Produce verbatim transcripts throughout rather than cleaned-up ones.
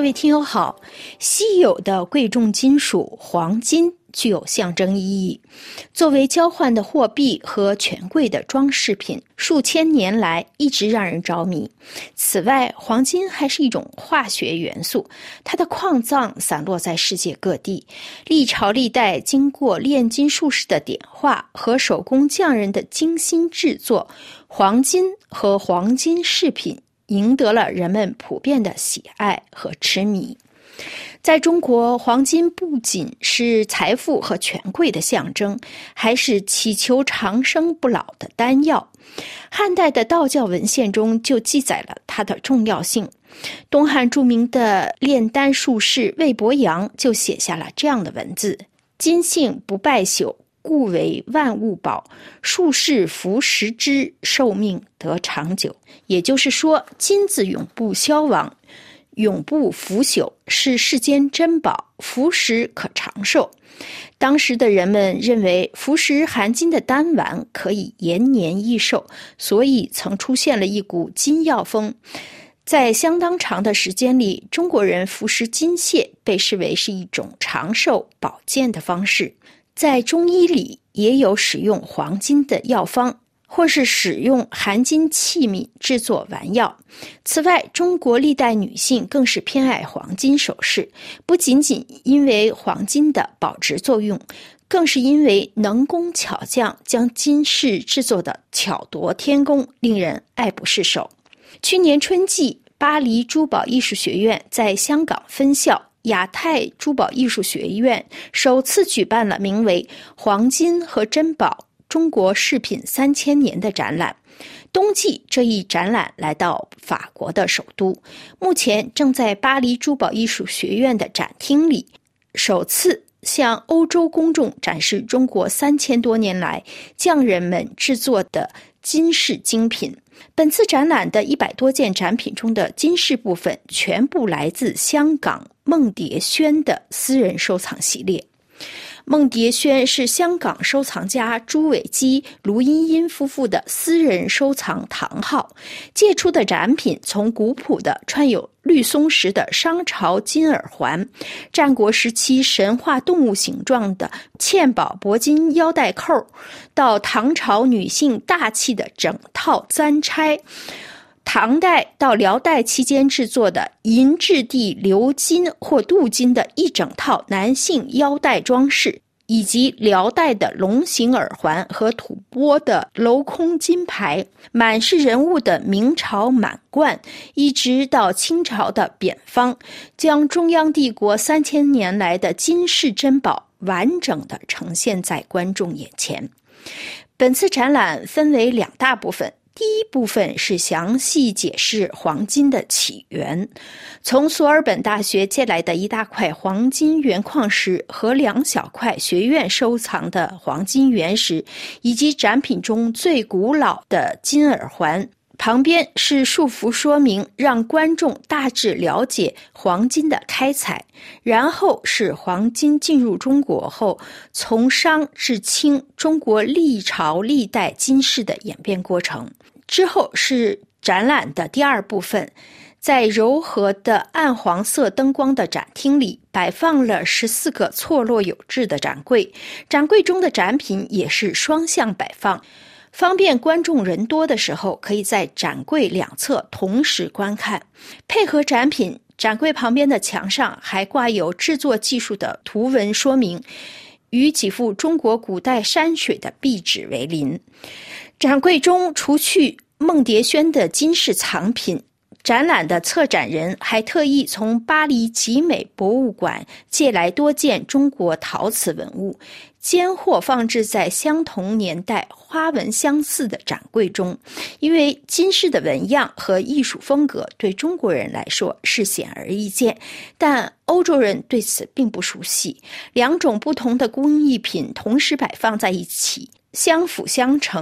位听友好，稀有的贵重金属黄金具有象征意义，作为交换的货币和权贵的装饰品，数千年来一直让人着迷。此外，黄金还是一种化学元素，它的矿藏散落在世界各地，历朝历代经过炼金术士的点化和手工匠人的精心制作，黄金和黄金饰品赢得了人们普遍的喜爱和痴迷。在中国，黄金不仅是财富和权贵的象征，还是祈求长生不老的丹药。汉代的道教文献中就记载了它的重要性。东汉著名的炼丹术士魏伯阳就写下了这样的文字：金性不败朽，故为万物宝，术士服食之，寿命得长久。也就是说，金子永不消亡，永不腐朽，是世间珍宝，服食可长寿。当时的人们认为服食含金的丹丸可以延年益寿，所以曾出现了一股金药风。在相当长的时间里，中国人服食金屑被视为是一种长寿保健的方式。在中医里也有使用黄金的药方，或是使用含金器皿制作丸药。此外，中国历代女性更是偏爱黄金首饰，不仅仅因为黄金的保值作用，更是因为能工巧匠将金饰制作的巧夺天工，令人爱不释手。去年春季，巴黎珠宝艺术学院在香港分校亚太珠宝艺术学院首次举办了名为黄金和珍宝中国饰品三千年的展览。冬季这一展览来到法国的首都，目前正在巴黎珠宝艺术学院的展厅里，首次向欧洲公众展示中国三千多年来匠人们制作的金饰精品。本次展览的一百多件展品中的金饰部分全部来自香港梦蝶轩的私人收藏系列。梦蝶轩是香港收藏家朱伟基、卢茵茵夫妇的私人收藏堂号，借出的展品从古朴的穿有绿松石的商朝金耳环，战国时期神话动物形状的嵌宝铂金腰带扣，到唐朝女性大气的整套簪钗，唐代到辽代期间制作的银质地鎏金或镀金的一整套男性腰带装饰，以及辽代的龙形耳环和吐蕃的镂空金牌，满是人物的明朝满贯，一直到清朝的扁方，将中央帝国三千年来的金饰珍宝完整地呈现在观众眼前。本次展览分为两大部分，第一部分是详细解释黄金的起源，从索尔本大学借来的一大块黄金原矿石和两小块学院收藏的黄金原石，以及展品中最古老的金耳环。旁边是束缚说明，让观众大致了解黄金的开采，然后是黄金进入中国后，从商至清中国历朝历代金饰的演变过程。之后是展览的第二部分，在柔和的暗黄色灯光的展厅里，摆放了十四个错落有致的展柜，展柜中的展品也是双向摆放，方便观众人多的时候可以在展柜两侧同时观看。配合展品，展柜旁边的墙上还挂有制作技术的图文说明，与几幅中国古代山水的壁纸为邻。展柜中除去梦蝶轩的金饰藏品，展览的策展人还特意从巴黎集美博物馆借来多件中国陶瓷文物，间或放置在相同年代花纹相似的展柜中。因为金饰的纹样和艺术风格对中国人来说是显而易见，但欧洲人对此并不熟悉，两种不同的工艺品同时摆放在一起，相辅相成，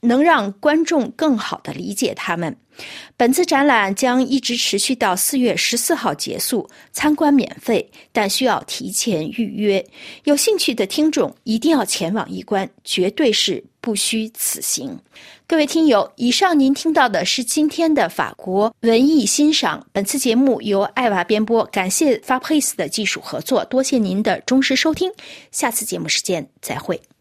能让观众更好地理解他们。本次展览将一直持续到四月十四号结束，参观免费，但需要提前预约。有兴趣的听众一定要前往一观，绝对是不虚此行。各位听友，以上您听到的是今天的法国文艺欣赏。本次节目由艾娃编播，感谢 Fabrice 的技术合作，多谢您的忠实收听。下次节目时间再会。